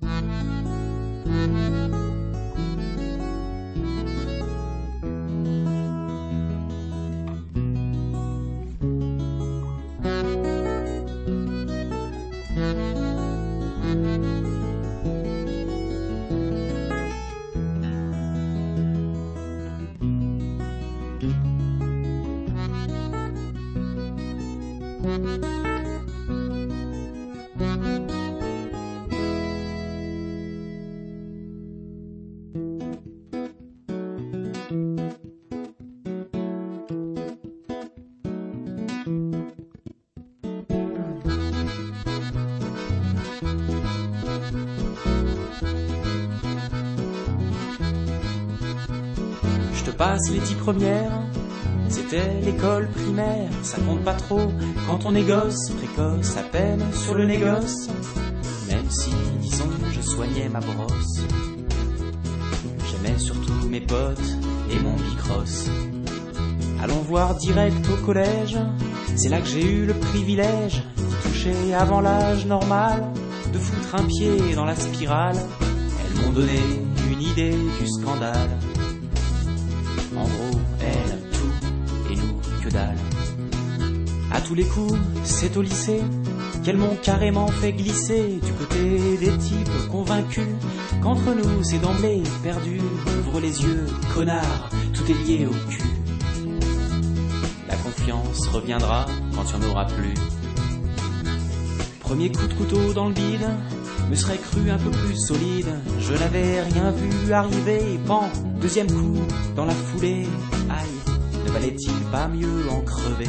Je te passe les 10 premières, c'était l'école primaire, ça compte pas trop quand on est gosse, précoce, à peine sur le négoce. Même si, disons, je soignais ma brosse, j'aimais surtout mes potes et mon bicross. Allons voir direct au collège, c'est là que j'ai eu le privilège d'y toucher avant l'âge normal, de foutre un pied dans la spirale. Elles m'ont donné une idée du scandale. En gros, elles, tout, et nous, que dalle. À tous les coups, c'est au lycée qu'elles m'ont carrément fait glisser du côté des types convaincus qu'entre nous c'est d'emblée perdu. Ouvre les yeux, connard, tout est lié au cul. La confiance reviendra quand il n'y en aura plus. Premier coup de couteau dans le bide, me serais cru un peu plus solide. Je n'avais rien vu arriver, pan, deuxième coup dans la foulée. Aïe, ne valait-il pas mieux en crever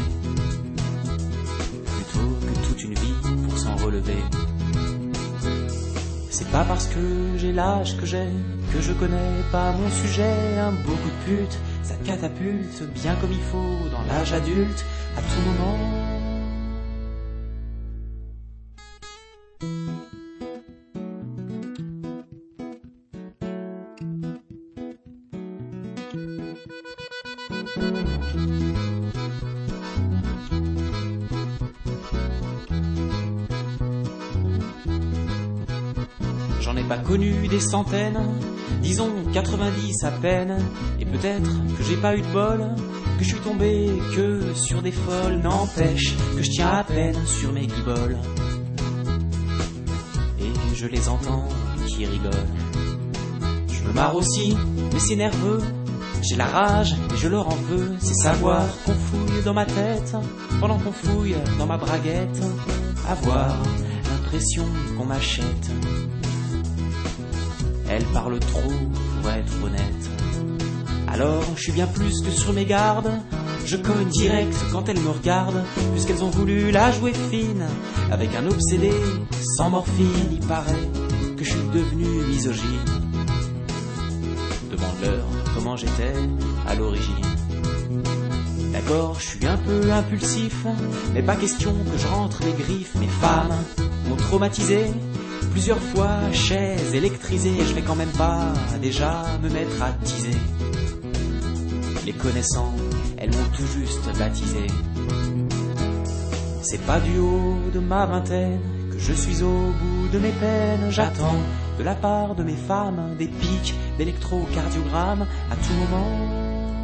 plutôt que toute une vie pour s'en relever? C'est pas parce que j'ai l'âge que j'ai que je connais pas mon sujet. Un beau coup de pute, ça catapulte bien comme il faut dans l'âge adulte à tout moment. J'en ai pas connu des centaines, disons 90 à peine. Et peut-être que j'ai pas eu de bol, que je suis tombé que sur des folles. N'empêche que je tiens à peine sur mes guiboles. Et je les entends qui rigolent. Je me marre aussi, mais c'est nerveux. J'ai la rage et je leur en veux. C'est savoir qu'on fouille dans ma tête pendant qu'on fouille dans ma braguette. Avoir l'impression qu'on m'achète. Elle parle trop pour être honnête. Alors je suis bien plus que sur mes gardes. Je cogne direct quand elles me regardent, puisqu'elles ont voulu la jouer fine. Avec un obsédé sans morphine, il paraît que je suis devenu misogyne. Demande-leur comment j'étais à l'origine. D'accord, je suis un peu impulsif, mais pas question que je rentre les griffes. Mes femmes m'ont traumatisé plusieurs fois, chaise électrisée. Je vais quand même pas déjà me mettre à teaser. Les connaissant, elles m'ont tout juste baptisé. C'est pas du haut de ma vingtaine que je suis au bout de mes peines. J'attends de la part de mes femmes des pics d'électrocardiogramme à tout moment.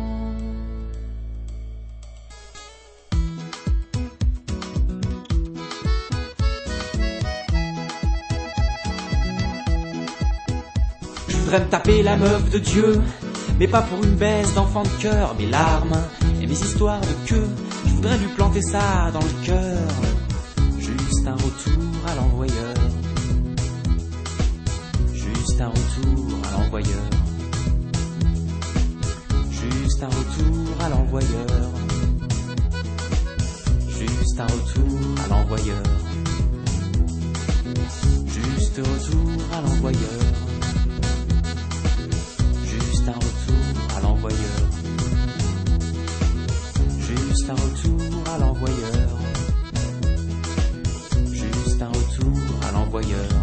Je voudrais me taper la meuf de Dieu, mais pas pour une baisse d'enfant de cœur. Mes larmes et mes histoires de queue, je voudrais lui planter ça dans le cœur. Juste un retour à l'envoyeur. Juste un retour à l'envoyeur. Juste un retour à l'envoyeur. Juste un retour à l'envoyeur. Juste retour à l'envoyeur. Juste un retour à l'envoyeur. Juste un retour à l'envoyeur. Juste un retour à l'envoyeur.